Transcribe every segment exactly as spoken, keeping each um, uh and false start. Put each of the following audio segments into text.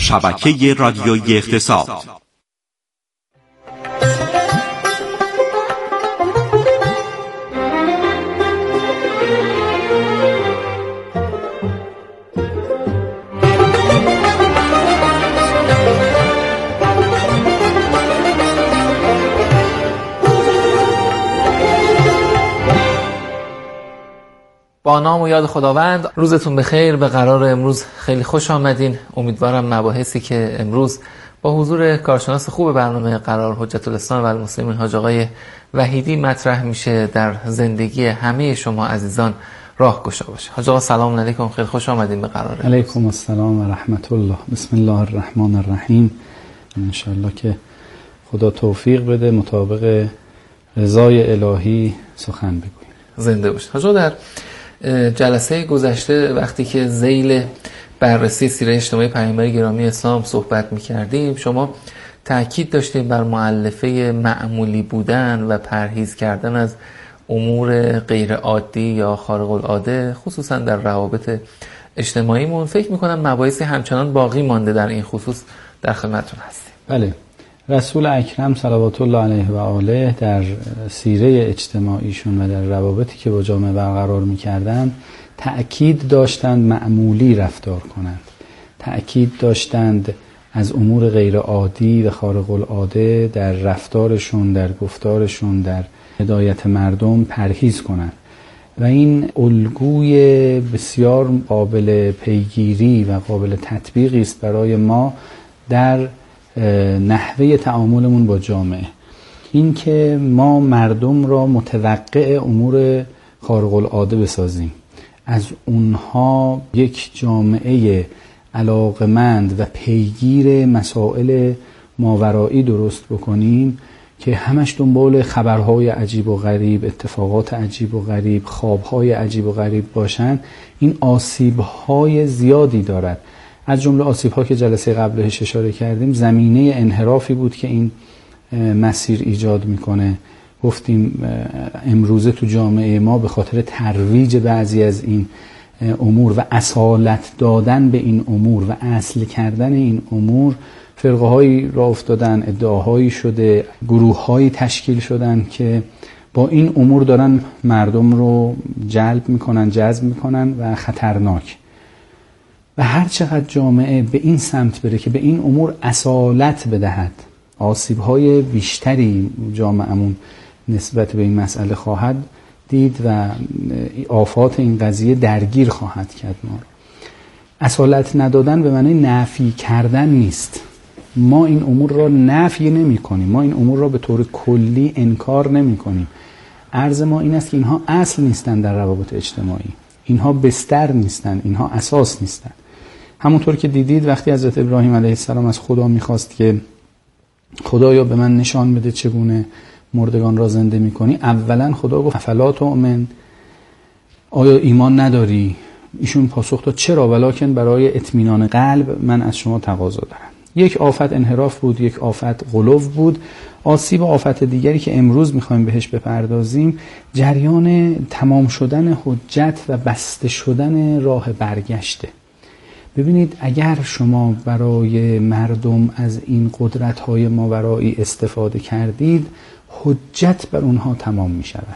شبکه رادیویی اقتصاد. با نام و یاد خداوند. روزتون بخیر. به قرار امروز خیلی خوش آمدین. امیدوارم مباحثی که امروز با حضور کارشناس خوب برنامه قرار حجت الاسلام و المسلمین حاج آقای وحیدی مطرح میشه در زندگی همه شما عزیزان راهگشا باشه. حاج آقا سلام علیکم، خیلی خوش آمدین به قرار. علیکم السلام و رحمت الله. بسم الله الرحمن الرحیم. ان شاء الله که خدا توفیق بده مطابق رضای الهی سخن بگوییم. زنده باشید. حاج آقا در جلسه گذشته وقتی که ذیل بررسی سیره اجتماعی پیامبر گرامی اسلام صحبت می‌کردیم، شما تأکید داشتید بر مؤلفه معمولی بودن و پرهیز کردن از امور غیر عادی یا خارق العاده، خصوصا در روابط اجتماعیمون. فکر می‌کنم مباحثی همچنان باقی مانده در این خصوص، در خدمتتون هستیم. بله، رسول اکرم صلوات الله علیه و آله در سیره اجتماعیشون و در روابطی که با جامعه برقرار می‌کردند تأکید داشتند معمولی رفتار کنند، تأکید داشتند از امور غیر عادی و خارق العاده در رفتارشون، در گفتارشون، در هدایت مردم پرهیز کنند و این الگوی بسیار قابل پیگیری و قابل تطبیقی است برای ما در نحوه تعاملمون با جامعه. این که ما مردم را متوقع امور خارق العاده بسازیم، از اونها یک جامعه علاقمند و پیگیر مسائل ماورایی درست بکنیم که همش دنبال خبرهای عجیب و غریب، اتفاقات عجیب و غریب، خوابهای عجیب و غریب باشن، این آسیبهای زیادی دارد. از جمله آسیب‌ها که جلسه قبلش اشاره کردیم زمینه انحرافی بود که این مسیر ایجاد میکنه. گفتیم امروزه تو جامعه ما به خاطر ترویج بعضی از این امور و اصالت دادن به این امور و اصل کردن این امور، فرقه‌هایی راه افتادن، ادعاهایی شده، گروه‌هایی تشکیل شدن که با این امور دارن مردم رو جلب میکنن، جذب میکنن و خطرناک. و هر چقدر جامعه به این سمت بره که به این امور اصالت بدهد، آسیب‌های بیشتری جامعه‌مون نسبت به این مسئله خواهد دید و آفات این قضیه درگیر خواهد کرد ما رو. اصالت ندادن به معنی نفی کردن نیست. ما این امور را نفی نمی کنیم، ما این امور را به طور کلی انکار نمی کنیم. عرض ما این است که اینها اصل نیستن در روابط اجتماعی، اینها بستر نیستن، اینها اساس نیستن. همونطور که دیدید وقتی حضرت ابراهیم علیه السلام از خدا میخواست که خدایا به من نشان بده چگونه مردگان را زنده میکنی، اولا خدا گفت افلا تؤمن، آیا ایمان نداری؟ ایشون پاسخ داد چرا، ولکن برای اطمینان قلب من از شما تقاضا دارم. یک آفت انحراف بود، یک آفت غلو بود. آسیب و آفت دیگری که امروز میخوایم بهش بپردازیم جریان تمام شدن حجت و بسته شدن راه برگشته. ببینید اگر شما برای مردم از این قدرت‌های ماورایی استفاده کردید، حجت بر اونها تمام می شود،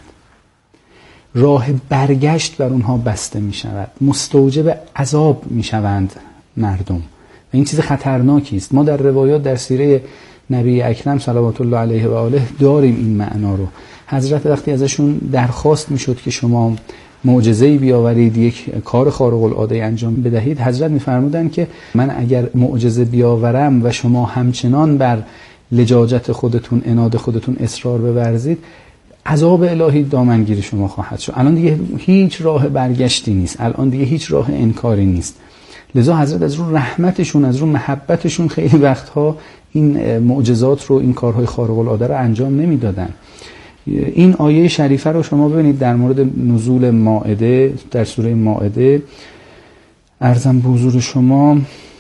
راه برگشت بر اونها بسته می شود، مستوجب عذاب می شوند مردم و این چیز خطرناکی است. ما در روایات در سیره نبی اکرم صلوات الله علیه و آله داریم این معنا رو. حضرت وقتی ازشون درخواست می شد که شما معجزه‌ای بیاورید، یک کار خارق العاده انجام بدهید، حضرت می‌فرمودند که من اگر معجزه بیاورم و شما همچنان بر لجاجت خودتون، عناد خودتون اصرار بورزید، عذاب الهی دامنگیر شما خواهد شد. الان دیگه هیچ راه برگشتی نیست، الان دیگه هیچ راه انکاری نیست. لذا حضرت از رو رحمتشون، از رو محبتشون خیلی وقتها این معجزات رو، این کارهای خارق العاده رو انجام نمیدادن. این آیه شریفه رو شما ببینید در مورد نزول مائده در سوره مائده، عرضم به حضور شما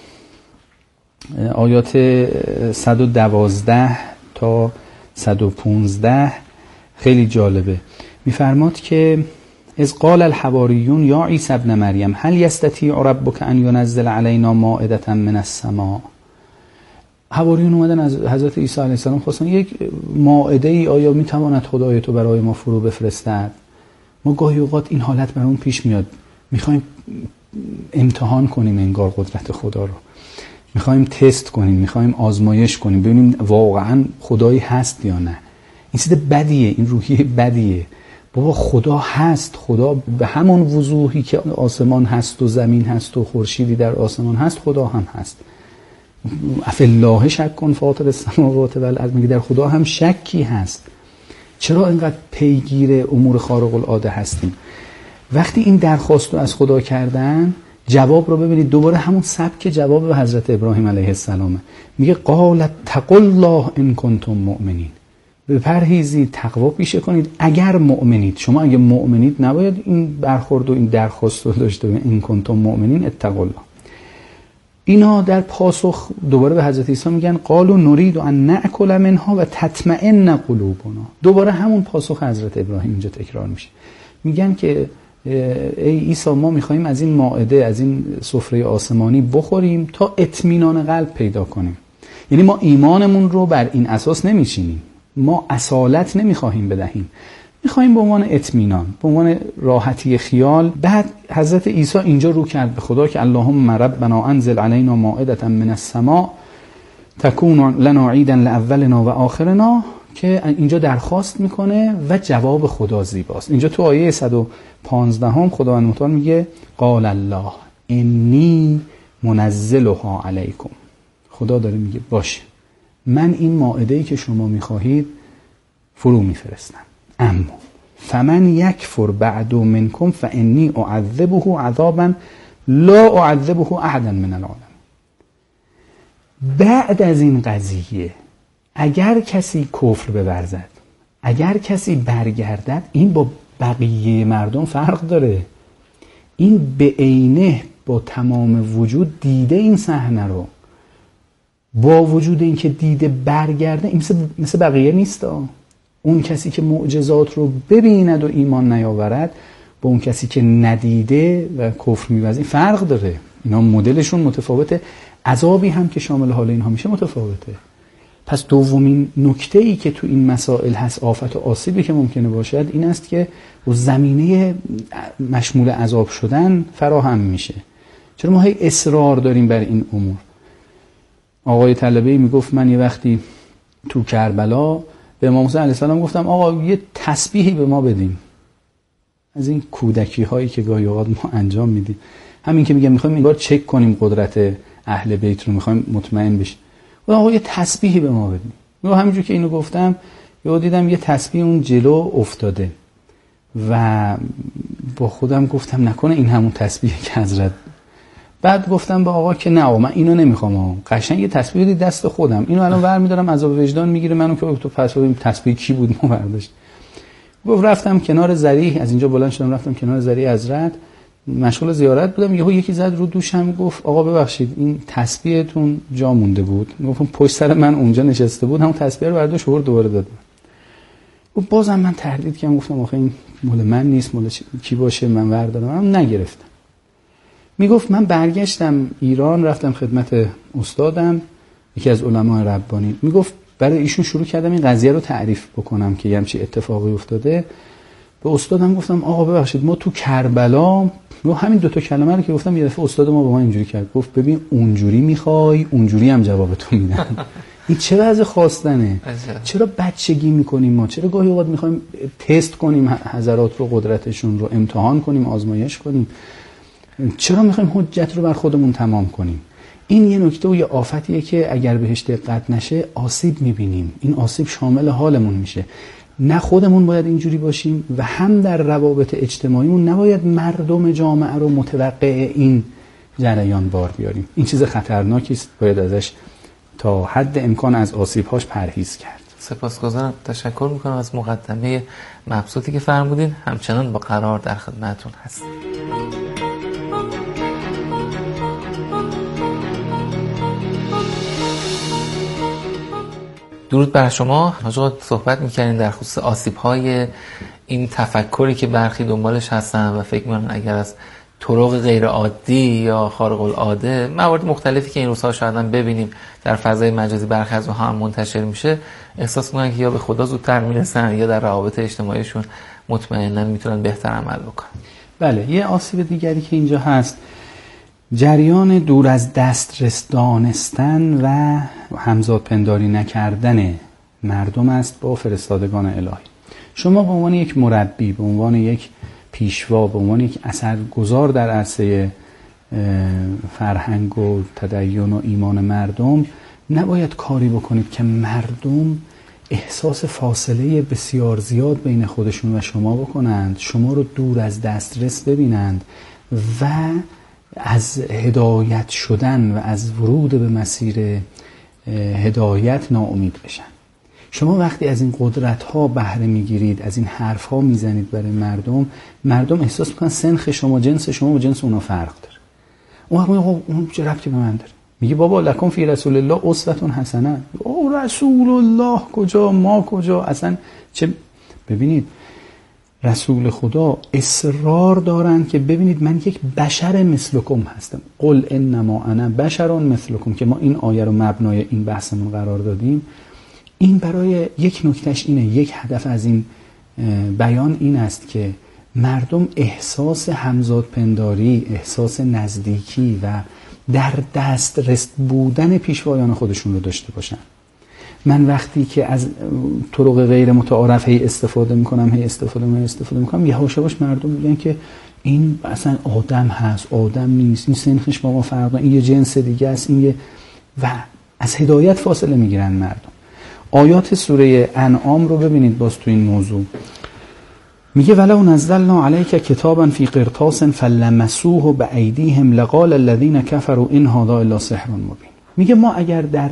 آیات صد و دوازده تا صد و پانزده خیلی جالبه. میفرماد که اذ قال الحواریون یا عیسی ابن مریم هل یستطیع ربک ان ینزل علینا مائدة من السماء حواریون اومدن از حضرت عیسی علیه السلام خواستن یک مائده ای آیا میتواند خدای تو برای ما فرو بفرستد؟ ما گاهی اوقات این حالت برامون پیش میاد، میخوایم امتحان کنیم انگار قدرت خدا رو، میخوایم تست کنیم، میخوایم آزمایش کنیم ببینیم واقعا خدایی هست یا نه. این چیز بدیه، این روحیه بدیه. بابا خدا هست، خدا به همون وضوحی که آسمان هست و زمین هست و خورشیدی در آسمان هست خدا هم هست. افالله شک کن فاطر السماوات و الارض، میگه در خدا هم شکی هست. چرا اینقدر پیگیر امور خارق العاده هستیم؟ وقتی این درخواست رو از خدا کردن، جواب رو ببینید دوباره همون سبک جواب به حضرت ابراهیم علیه السلامه. میگه قال اتقوا الله ان کنتم مؤمنین، بپرهیزید، تقوا پیشه کنید اگر مؤمنید. شما اگه مؤمنید نباید این برخورد و این درخواست رو داشته باشید. ان کنتم مؤمنین اتقوا الله. اینا در پاسخ دوباره به حضرت عیسی میگن قالوا نريد ان ناكل منها و تطمئن قلوبنا. دوباره همون پاسخ حضرت ابراهیم اینجا تکرار میشه. میگن که ای عیسی ما میخوایم از این مائده، از این سفره آسمانی بخوریم تا اطمینان قلب پیدا کنیم. یعنی ما ایمانمون رو بر این اساس نمیچینیم، ما اصالت نمیخواهیم بدهیم، میخواهیم به عنوان اطمینان، به عنوان راحتی خیال. بعد حضرت عیسی اینجا رو کرد به خدا که اللهم ربنا انزل علینا مائدة من السماء تکون لنا عیدا لاولنا و آخرنا، که اینجا درخواست میکنه و جواب خدا زیباست. اینجا تو آیه صد و پانزده هم خداوند متعال میگه قال الله انی منزلها علیکم. خدا داره میگه باشه من این مائده‌ای که شما میخواهید فرو میفرستم، اما فمن یکفر بعد منکم فانی اعذبه عذابا لا اعذبه احدا من العالمین. بعد از این قضیه اگر کسی کفر بورزد، اگر کسی برگردد، این با بقیه مردم فرق داره. این به عینه با تمام وجود دیده این صحنه رو، با وجود این که دیده برگرده، این مثل, مثل بقیه نیست. اون کسی که معجزات رو ببیند و ایمان نیاورد با اون کسی که ندیده و کفر می‌ورزه فرق داره. اینا مدلشون متفاوته، عذابی هم که شامل حال اینها میشه متفاوته. پس دومین نکته‌ای که تو این مسائل هست، آفت و آسیبی که ممکنه باشد، این است که زمینه مشمول عذاب شدن فراهم میشه. چرا ما هی اصرار داریم بر این امور؟ آقای طلبه‌ای میگفت من یه وقتی تو کربلا به امام حسین علیه السلام گفتم آقا یه تسبیحی به ما بدیم. از این کودکی هایی که گاهی اوقات ما انجام میدیم، همین که میگم میخوایم این بار چک کنیم قدرت اهل بیت رو، میخوایم مطمئن بشیم، آقا یه تسبیحی به ما بدیم. من همینجور که اینو گفتم یهو دیدم یه تسبیح اون جلو افتاده و با خودم گفتم نکنه این همون تسبیحی که حضرت. بعد گفتم به آقا که نه آقا من اینو نمیخوام، آقا قشنگ یه تسبیح دی دست خودم، اینو الان ور میدارم عذاب وجدان میگیره منو که تو پس ببین تسبیح کی بود ما برداشت. گفت رفتم کنار ضریح، از اینجا بلند شدم رفتم کنار ضریح حضرت، مشغول زیارت بودم، یهو یکی زد رو دوشم گفت آقا ببخشید این تسبیحتون جا مونده بود. گفتم پشت سر من اونجا نشسته بود، همون تسبیح رو برداشت آورد دوباره داد. گفت بازم من تردید کردم، گفتم آخه این مال من نیست، مال کی باشه من بردارم، من نگرفتم. میگفت من برگشتم ایران، رفتم خدمت استادم یکی از علمای ربانی، میگفت برای ایشون شروع کردم این قضیه رو تعریف بکنم که همچین اتفاقی افتاده. به استادم گفتم آقا ببخشید ما تو کربلا، رو همین دوتا کلمه رو که گفتم یه دفعه استاد ما به ما اینجوری کرد، گفت ببین اونجوری میخوای اونجوری هم جواب تو میدن. این چه وضع خواستنه؟ چرا بچگی میکنیم ما؟ چرا گاهی اوقات میخوایم تست کنیم حضرات رو، قدرتشون رو امتحان کنیم، آزمایش کنیم؟ چرا میخوایم حجت رو بر خودمون تمام کنیم؟ این یه نکته و یه آفتیه که اگر بهش دقت نشه آسیب میبینیم. این آسیب شامل حالمون میشه. نه خودمون باید اینجوری باشیم و هم در روابط اجتماعیمون نباید مردم جامعه رو متوقع این جریان بار بیاریم. این چیز خطرناکی است، باید ازش تا حد امکان از آسیب‌هاش پرهیز کرد. سپاسگزارم، تشکر میکنم از مقدمه مبسوطی که فرمودین. همچنان با قرار در خدمتتون هستم. درود بر شما. حاجا صحبت میکنین در خصوص آسیب‌های این تفکری که برخی دنبالش هستن و فکر میکنن اگر از طرق غیر عادی یا خارق العاده، موارد مختلفی که این روزها شاید هم ببینیم در فضای مجازی برخی از اونها هم منتشر میشه، احساس میکنن که یا به خدا زودتر میرسن یا در روابط اجتماعیشون مطمئنا میتونن بهتر عمل بکنن. بله، یه آسیب دیگری که اینجا هست، جریان دور از دسترس دانستن و همزاد پنداری نکردن مردم است با فرستادگان الهی. شما به عنوان یک مربی، به عنوان یک پیشوا، به عنوان یک اثرگذار در عرصه فرهنگ و تدین و ایمان مردم، نباید کاری بکنید که مردم احساس فاصله بسیار زیاد بین خودشون و شما بکنند، شما رو دور از دسترس ببینند و از هدایت شدن و از ورود به مسیر هدایت ناامید بشن. شما وقتی از این قدرت ها بهره میگیرید، از این حرف ها میزنید برای مردم، مردم احساس میکنن سنخ شما، جنس شما و جنس اونا فرق داره. اون وقت میگه اون چه ربطی به من داره؟ میگه بابا لکم فی رسول الله اسوه حسنه. او رسول الله کجا، ما کجا؟ اصلا چه؟ ببینید رسول خدا اصرار دارن که ببینید من یک بشر مثلکم هستم. قل انما انا بشر مثلکم، که ما این آیه رو مبنای این بحثمون قرار دادیم. این برای یک نکتهش اینه، یک هدف از این بیان این است که مردم احساس همزاد پنداری، احساس نزدیکی و در دسترس بودن پیشوایان خودشون رو داشته باشن. من وقتی که از طرق غیر متعارف هی استفاده میکنم هی استفاده میکنم استفاده میکنم یواش یواش مردم میگن که این اصلا آدم هست، آدم نیست، این سنخش با ما فرق داره، این یه جنس دیگه است، این یه، و از هدایت فاصله میگیرن مردم. آیات سوره انعام رو ببینید باز تو این موضوع. میگه ولو نزلنا علیک کتابا فی قرطاس فلمسوه بایدیهم لقال الذین کفروا ان هذا الا سحر مبین. میگه ما اگر در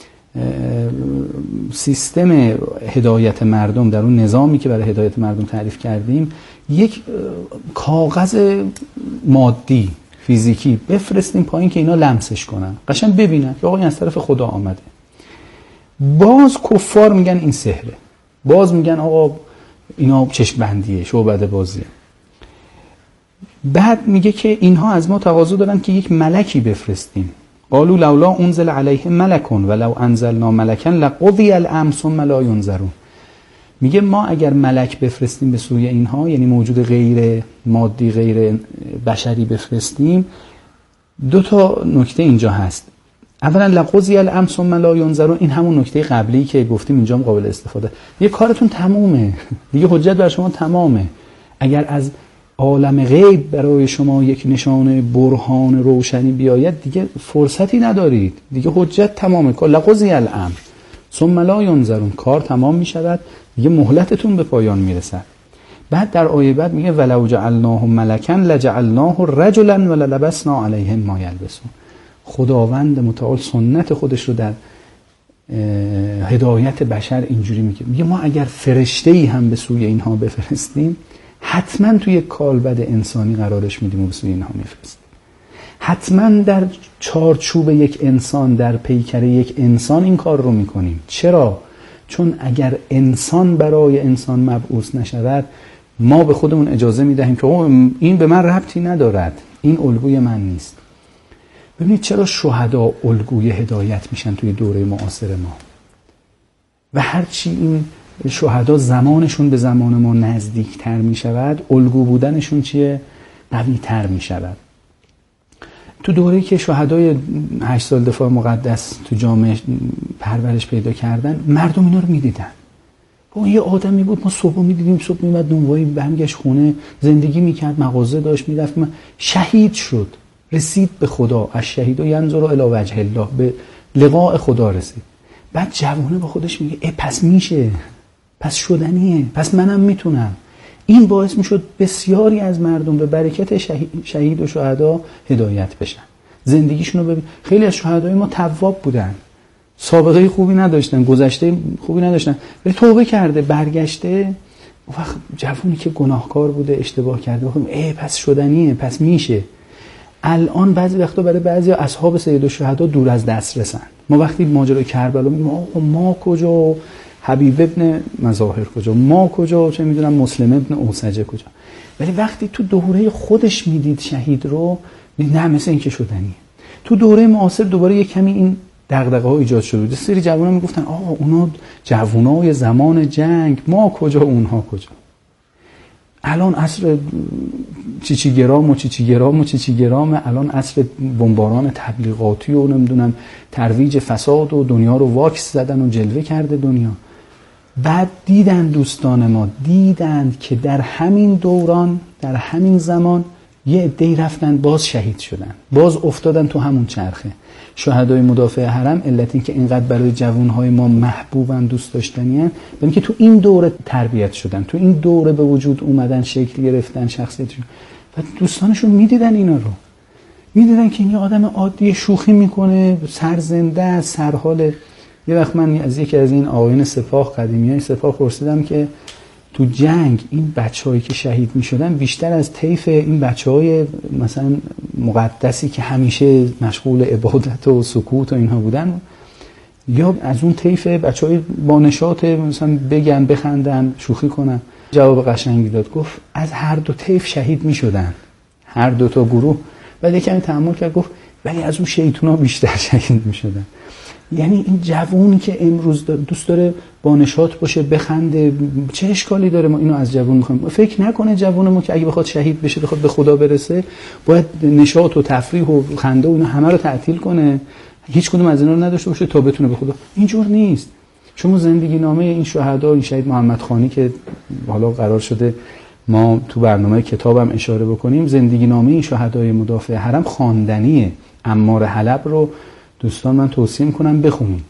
سیستم هدایت مردم، در اون نظامی که برای هدایت مردم تعریف کردیم، یک کاغذ مادی فیزیکی بفرستیم پایین که اینا لمسش کنن، قشنگ ببینن که آقا این از طرف خدا آمده، باز کفار میگن این سحره، باز میگن آقا اینا چشم بندیه، شعبده بازیه. بعد میگه که اینها از ما تقاضا دارن که یک ملکی بفرستیم. قالوا لولا انزل علیه ملک ولو انزلنا ملکا لقضی الامر ثم لا ينظرون. میگه ما اگر ملک بفرستیم به سوی اینها، یعنی موجود غیر مادی غیر بشری بفرستیم، دو تا نکته اینجا هست. اولا لقضی الامر ثم لا ينظرون، این همون نکته قبلی که گفتیم اینجا هم قابل استفاده. یه کارتون تمومه دیگه، حجت بر شما تمامه. اگر از عالم غیب برای شما یک نشانه برهان روشنی بیاید دیگه فرصتی ندارید، دیگه حجت تمامه. لقضی الامر ثم لا ينظرون، کار تمام می شود، دیگه مهلتتون به پایان می رسد. بعد در آیه بعد میگه ولو جعلناه ملکا لجعلناه رجلا وللبسنا علیهم ما یلبسون. خداوند متعال سنت خودش رو در هدایت بشر اینجوری میگه، میگه ما اگر فرشته‌ای هم به سوی اینها بفرستیم حتما توی کالبد انسانی قرارش میدیم و به سوی اینها میفرستیم. حتما در چارچوب یک انسان، در پیکر یک انسان این کار رو میکنیم. چرا؟ چون اگر انسان برای انسان مبعوث نشود، ما به خودمون اجازه میدهیم که این به من ربطی ندارد، این الگوی من نیست. ببینید چرا شهدا الگوی هدایت میشن توی دوره معاصر ما، و هرچی این شهدا زمانشون به زمان ما نزدیکتر میشود، الگو بودنشون چیه؟ قوی تر میشود. تو دوره‌ای که شهدای هشت سال دفاع مقدس تو جامعه پرورش پیدا کردن، مردم اینا رو میدیدن. با یه آدمی بود ما صبح میدیدیم، صبح میومد نونوایی برمیگشت خونه، زندگی میکرد، مغازه داشت، میرفت، شهید شد، رسید به خدا. الشهید ینظر الی وجه الله، به لقاء خدا رسید. بعد جوونه با خودش میگه ای پس میشه، پس شدنیه، پس منم میتونم. این باعث میشد بسیاری از مردم به برکت شهید و شهدا هدایت بشن. زندگیشون رو ببین، خیلی از شهدای ما تواب بودن، سابقه خوبی نداشتن، گذشته خوبی نداشتن، ولی توبه کرده، برگشته. وقت جوونی که گناهکار بوده، اشتباه کرده، ای پس شدنیه، پس میشه. الان بعضی وقتا برای بعضی اصحاب سید الشهدا دور از دست رسن. ما وقتی ماجرای کربلا میگیم آقا ما کجا، حبیب ابن مظاهر کجا، ما کجا، چه میدونم مسلم ابن اوسجه کجا. ولی وقتی تو دوره خودش میدید شهید رو، نه مثل این که شدنیه. تو دوره معاصر دوباره یک کمی این دغدغه ها ایجاد شده بود. سری جوونا میگفتن آقا اونا جوونای زمان جنگ، ما کجا اونها کجا. الان عصر چیچی گرام و چیچی گرام و چیچی گرام، الان عصر بمباران تبلیغاتی و نمیدونم ترویج فساد و دنیا رو واکس زدن و جلوه کرده دنیا. بعد دیدن دوستان ما دیدن که در همین دوران، در همین زمان یه عده‌ای رفتن باز شهید شدن، باز افتادن تو همون چرخه. شهدای مدافع حرم علت این که اینقدر برای جوانهای ما محبوبن، دوست داشتنیان، یعنی که تو این دوره تربیت شدن، تو این دوره به وجود اومدن، شکل گرفتن، شخصیتشون. و دوستانشون میدیدن اینا رو، میدیدن که این یه آدم عادی شوخی میکنه، سرزنده، سرحال. یه وقت من از یکی از این آقایون سپاه، قدیمیای سپاه پرسیدم که تو جنگ این بچه‌هایی که شهید می‌شدن بیشتر از طیف این بچه‌های مثلا مقدسی که همیشه مشغول عبادت و سکوت و اینها بودن، یا از اون طیف بچه‌های با نشاط مثلا بگن، بخندن، شوخی کنن؟ جواب قشنگی داد، گفت از هر دو طیف شهید می‌شدن، هر دو تا گروه. بعد یکم تأمل کرد گفت ولی از اون شیطونا بیشتر شهید می‌شدن. یعنی این جوونی که امروز دوست داره با نشاط باشه، بخنده، چه اشکالی داره؟ ما اینو از جوون میخوایم. فکر نکنه جوونمون که اگه بخواد شهید بشه، بخواد به خدا برسه، باید نشاط و تفریح و خنده و اینا همه رو تعطیل کنه، هیچ کدوم از اینا رو نداشته باشه تا بتونه به خدا. اینجور نیست. شما زندگی نامه این شهدا، این شهید محمد خانی که حالا قرار شده ما تو برنامه کتابم اشاره بکنیم، زندگی نامه این شهدای مدافع حرم خواندنیه. عمار حلب رو دوستان من توصیه میکنم بخونید.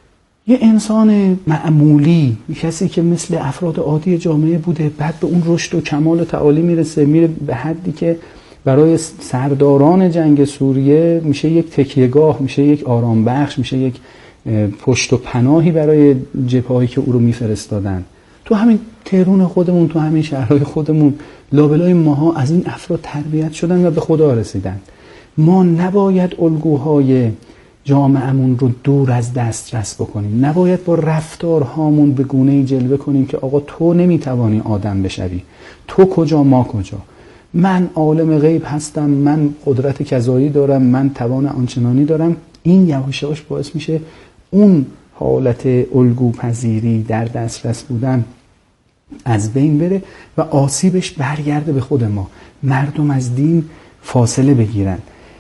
یه انسان معمولی، کسی که مثل افراد عادی جامعه بوده، بعد به اون رشد و کمال و تعالی میرسه، میره به حدی که برای سرداران جنگ سوریه میشه یک تکیهگاه، میشه یک آرام بخش، میشه یک پشت و پناهی برای جبهه‌هایی که او رو میفرستادن. تو همین تهران خودمون، تو همین شهرهای خودمون، لابلای ماها از این افراد تربیت شدن و به خدا رسیدن. ما نباید الگوهای جامعه‌مون رو دور از دسترس بکنیم، نباید با رفتارهامون به گونه‌ای جلوه کنیم که آقا تو نمیتوانی آدم بشوی، تو کجا ما کجا، من عالم غیب هستم، من قدرت کذایی دارم، من توان آنچنانی دارم. این یواش یواش باعث میشه اون حالت الگو پذیری، در دسترس بودن از بین بره و آسیبش برگرده به خود ما. مردم از دین فاصله بگیرن.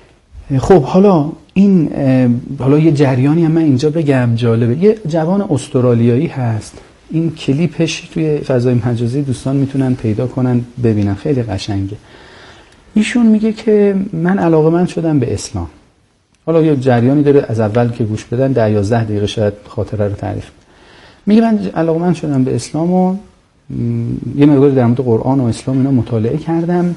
خب حالا این حالا یه جریانی هم من اینجا بگم جالبه. یه جوان استرالیایی هست، این کلیپش توی فضای مجازی دوستان میتونن پیدا کنن ببینن، خیلی قشنگه. ایشون میگه که من علاقه‌مند شدم به اسلام. حالا یه جریانی داره، از اول که گوش بدن ده یازده دقیقه شاید خاطره رو تعریف. میگه من علاقه‌مند شدم به اسلام و یه مقدار در مورد قرآن و اسلام اینا مطالعه کردم.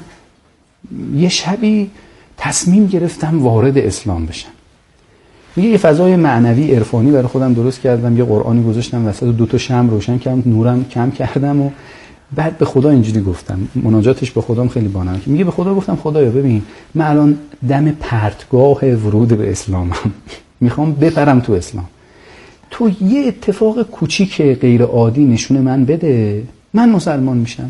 یه شبی تصمیم گرفتم وارد اسلام بشم. میگه یه فضای معنوی عرفانی برای خودم درست کردم، یه قرآنی گذاشتم وسط، دو تا شمع روشن کردم، نورم کم کردم و بعد به خدا اینجوری گفتم. مناجاتش به خودم خیلی بانمه. میگه به خدا گفتم خدایا ببین من الان دم پرتگاه ورود به اسلامم، میخوام بپرم تو اسلام. تو یه اتفاق کوچیک غیر عادی نشون من بده، من مسلمان میشم.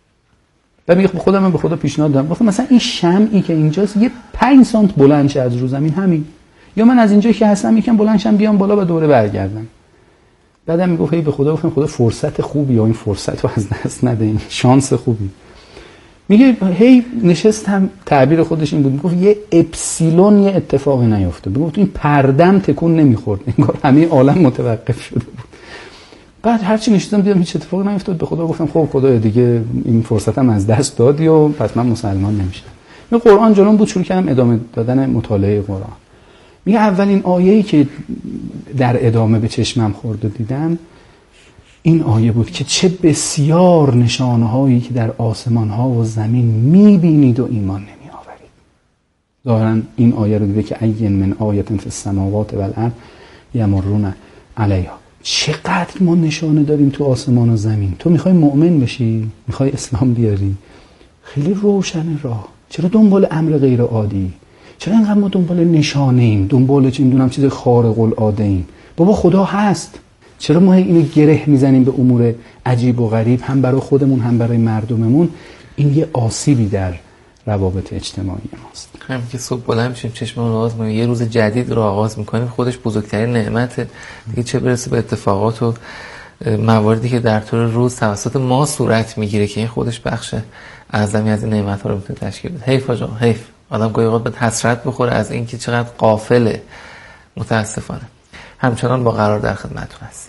و میگه خودم من به خدا پیشنهاد دادم، گفتم مثلا این شمعی که اینجاست یه پنج سانت بلند شه از رو زمین، همین، یا من از اینجایی که هستم یکم بلند شم بیام بالا و دوره برگردم. بعدم میگفت هی به خدا گفتم خدا فرصت خوبی، یا این فرصت رو از دست نده، این شانس خوبی. میگه هی نشستم، تعبیر خودش این بود، میگفت یه اپسیلون یه اتفاقی نیفته، میگفت این پردم تکون نمیخورد، انگار همه عالم متوقف شده بود. بعد هرچی نشستم دیدم هیچ اتفاقی نیفتاد، به خدا گفتم خب خدایا دیگه این فرصتم از دست دادی و پس من مسلمان نمیشم. من قرآن جلوم بود، شروع کردم ادامه دادن مطالعه قرآن. میگه اولین آیه‌ای که در ادامه به چشمم خورد و دیدم این آیه بود که چه بسیار نشانه‌هایی که در آسمان‌ها و زمین می‌بینید و ایمان نمی‌آورید. ظاهراً این آیه رو دیده که این من آیة فی السماوات والارض یمرون علیها. چقدر ما نشانه داریم تو آسمان و زمین. تو میخوای مؤمن بشی، میخوای اسلام بیاری، خیلی روشن راه. چرا دنبال امر غیر عادی؟ چرا اینقدر ما دنبال نشانه ایم، دنبال چه میدونم چیز خارق العاده ایم؟ بابا خدا هست. چرا ما اینو گره میزنیم به امور عجیب و غریب، هم برای خودمون هم برای مردممون؟ این یه آسیبی در روابط اجتماعی ماست. همین که صبح بلند میشیم چشممون رو باز می‌کنیم یه روز جدید رو آغاز می‌کنیم، خودش بزرگترین نعمته دیگه، چه برسه به اتفاقات و مواردی که در طول روز توسط ما صورت میگیره که این خودش بخش اعظمی از این نعمت‌ها رو میتونه تشکیل بده. حیف آجا حیف، آدم گاهی اوقات به حسرت بخوره از اینکه چقدر غافله. متاسفانه همچنان با قرار در خدمتتون هستیم.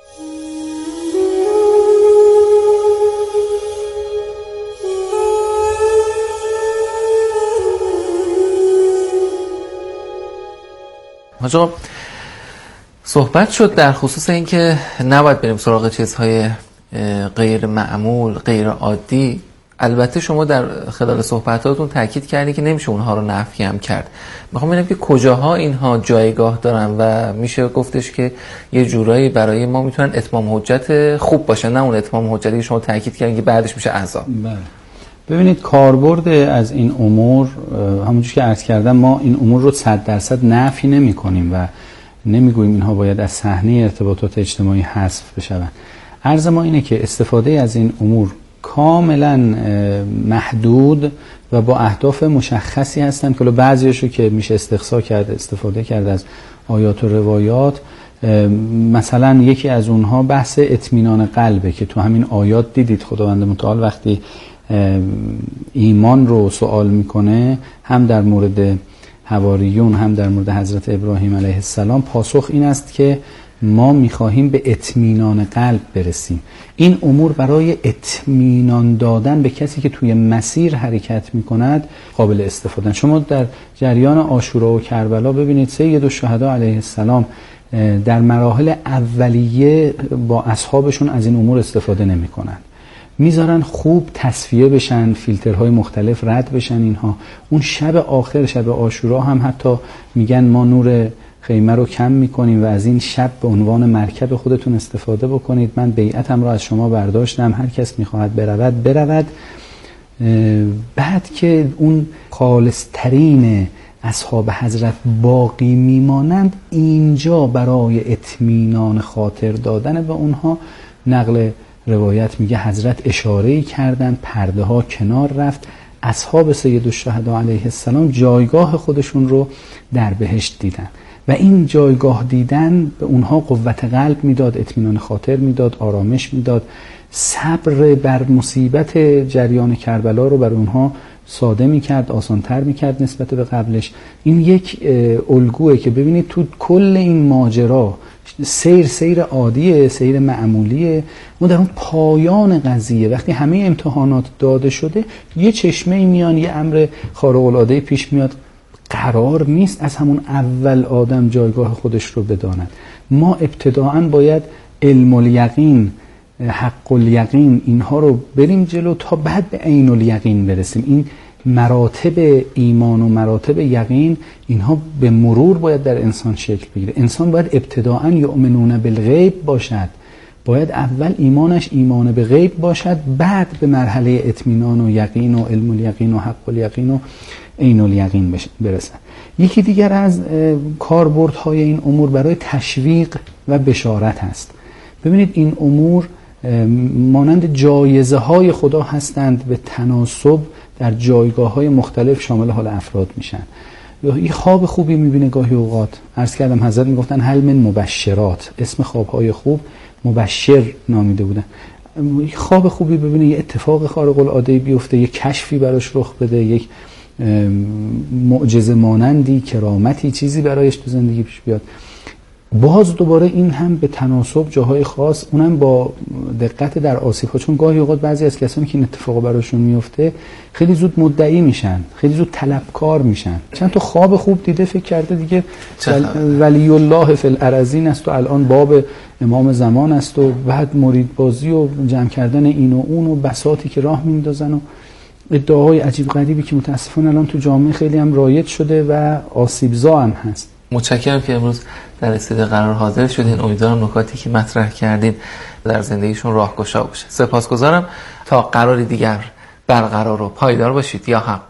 آجا صحبت شد در خصوص اینکه نباید بریم سراغ چیزهای غیر معمول، غیر عادی. البته شما در خلال صحبتاتون تاکید کردی که نمیشه اونها رو نفی هم کرد. میخوام ببینم که کجاها اینها جایگاه دارن و میشه گفتش که یه جورایی برای ما میتونن اتمام حجت خوب باشه، نه اون اتمام حجتی که شما تاکید کردین که بعدش میشه عذاب. بله. ببینید کاربرد از این امور، همونجوری که عرض کردم، ما این امور رو صد درصد نفی نمی کنیم و نمیگوییم اینها باید از صحنه ارتباطات اجتماعی حذف بشوند. عرض ما اینه که استفاده از این امور کاملا محدود و با اهداف مشخصی هستند که بعضیاشو که میشه استقصا کرد، استفاده کرد از آیات و روایات. مثلا یکی از اونها بحث اطمینان قلبه که تو همین آیات دیدید خداوند متعال وقتی ایمان رو سوال میکنه، هم در مورد حواریون هم در مورد حضرت ابراهیم علیه السلام، پاسخ این است که ما میخواهیم به اطمینان قلب برسیم. این امور برای اطمینان دادن به کسی که توی مسیر حرکت میکند قابل استفاده. شما در جریان عاشورا و کربلا ببینید سید الشهدا علیه السلام در مراحل اولیه با اصحابشون از این امور استفاده نمیکنند، میذارن خوب تصفیه بشن، فیلترهای مختلف رد بشن اینها. اون شب آخر، شب عاشورا هم حتی میگن ما نور خیمه رو کم میکنیم و از این شب به عنوان مرکب خودتون استفاده بکنید، من بیعتم رو از شما برداشتم، هر کس میخواهد برود برود. بعد که اون خالصترین اصحاب حضرت باقی میمانند، اینجا برای اطمینان خاطر دادن به اونها نقل روایت میگه حضرت اشاره‌ای کردن، پرده ها کنار رفت، اصحاب سید الشهدا علیه السلام جایگاه خودشون رو در بهشت دیدن و این جایگاه دیدن به اونها قوت قلب میداد، اطمینان خاطر میداد، آرامش میداد، صبر بر مصیبت جریان کربلا رو بر اونها ساده میکرد، آسانتر میکرد نسبت به قبلش. این یک الگوئه که ببینید تو کل این ماجرا سیر سیر عادیه، سیر معمولیه. ما در اون پایان قضیه وقتی همه امتحانات داده شده یه چشمه میان، یه امر خارق العاده پیش میاد، قرار نیست از همون اول آدم جایگاه خودش رو بداند. ما ابتداعاً باید علم الیقین، حق الیقین، اینها رو بریم جلو تا بعد به عین الیقین برسیم. این مراتب ایمان و مراتب یقین اینها به مرور باید در انسان شکل بگیره. انسان باید ابتداعاً یؤمنون بالغیب باشد، باید اول ایمانش ایمان به غیب باشد، بعد به مرحله اطمینان و یقین و علم الیقین و حق الیقین و عین الیقین برسد. یکی دیگر از کاربردهای این امور برای تشویق و بشارت هست. ببینید این امور مانند جایزه های خدا هستند، به تناسب در جایگاه های مختلف شامل حال افراد میشن. یا یه خواب خوبی میبینه گاهی اوقات، عرض کردم حضرت میگفتن هل من مبشرات، اسم خواب های خوب مبشر نامیده بودن. یه خواب خوبی ببینه، یه اتفاق خارق العاده بیفته، یه کشفی براش رخ بده، یک معجزه مانندی، کرامتی، چیزی برایش تو زندگی پیش بیاد. باز دوباره این هم به تناسب جاهای خاص، اونم با دقت در آسیب‌ها، چون گاهی اوقات بعضی از کسانی که این اتفاق براشون میفته خیلی زود مدعی میشن، خیلی زود طلبکار میشن. چند تا خواب خوب دیده فکر کرده دیگه ولی الله فی الارضین است و الان باب امام زمان است و بعد مرید بازی و جمع کردن این و اون و بساطی که راه میندازن و ادعاهای عجیب غریبی که متاسفانه الان تو جامعه خیلی هم رایج شده و آسیبزا هم هست. متشکرم که امروز در استودیو قرار حاضر شدین. امیدوارم نکاتی که مطرح کردین در زندگیشون راهگشا باشه. سپاسگزارم. تا قراری دیگر برقرار و پایدار باشید. یا حق.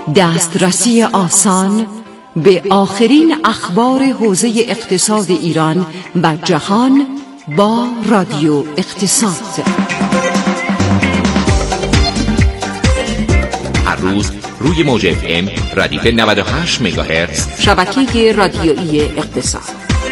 دسترسی آسان به آخرین اخبار حوزه اقتصاد ایران و جهان با رادیو اقتصاد. هر روز روی موج اف ام ردیف نود و هشت مگاهرتز شبکه رادیویی اقتصاد.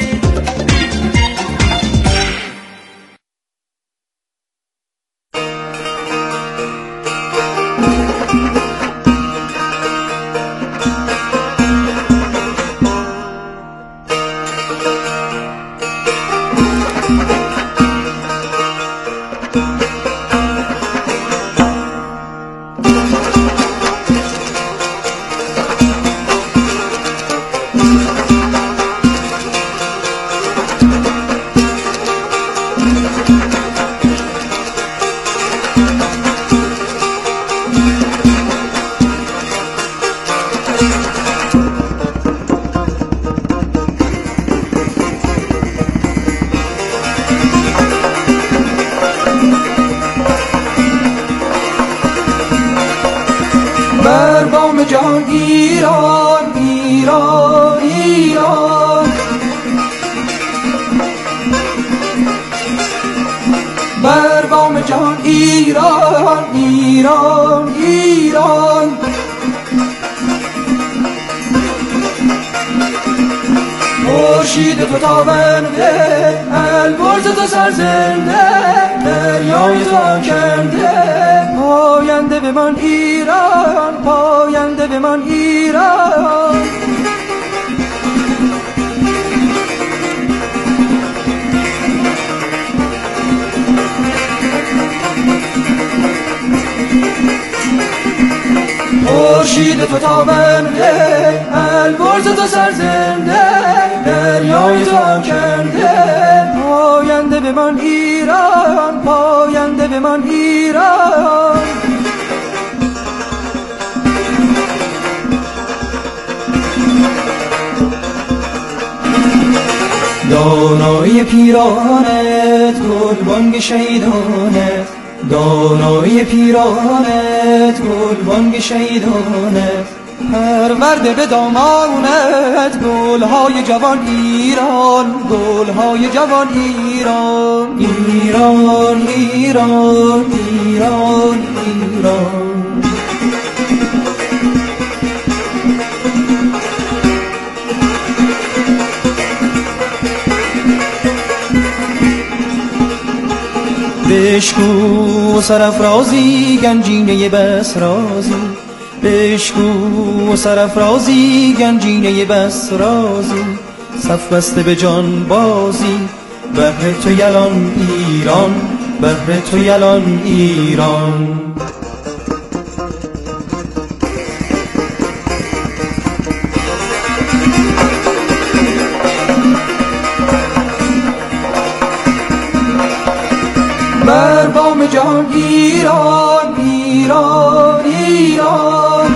بر بام جهان ایران ایران ایران، بر بام جهان ایران ایران ایران، خورشید تو تابنده، البرز تو سرزنده، دریای تو آکنده، پاینده به من ایران، پاینده به من ایران. خورشید تو تابنده، البرز تو سرزنده، دریای تو آکنده، پاینده به من ایران، پاینده به من ایران. دانایی پیرانت گلبانگ شیدانت، دانایی پیرانت گلبانگ شیدانت، پرورده به دامانت گلهای جوان ایران، گلهای جوان ایران، ایران ایران ایران ایران. بشکو سرافرازی گنجینه بسرازی، بشکو سرافرازی گنجینه بسرازی، صف بسته به جان بازی، بهر تو یلان ایران، بهر تو یلان ایران. بر بام جهان ایران ایران ایران،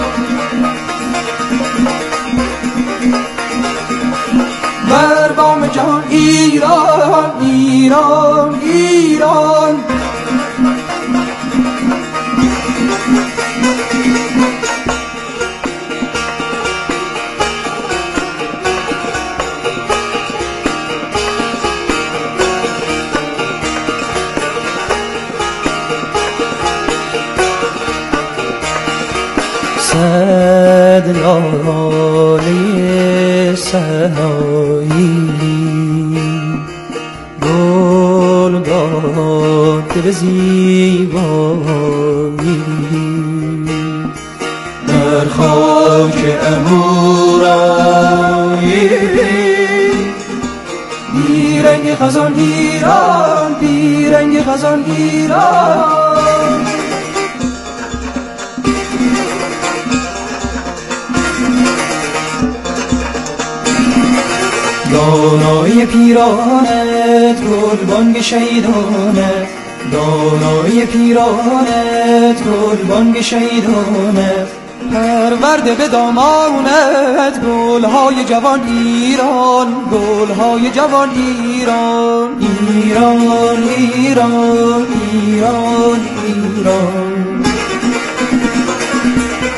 بر بام جهان ایران ایران ایران. صد لاله سنایی گل داده به زیبایی، در خاک امورایی بیرنگ خزان ایران، بیرنگ خزان ایران. دانایی پیرانت گلبانگ شیدانت، دانایی پیرانت گلبانگ شیدانت، پرورده به دامانت گلهای جوان ایران، گلهای جوان ایران، ایران ایران ایران ایران.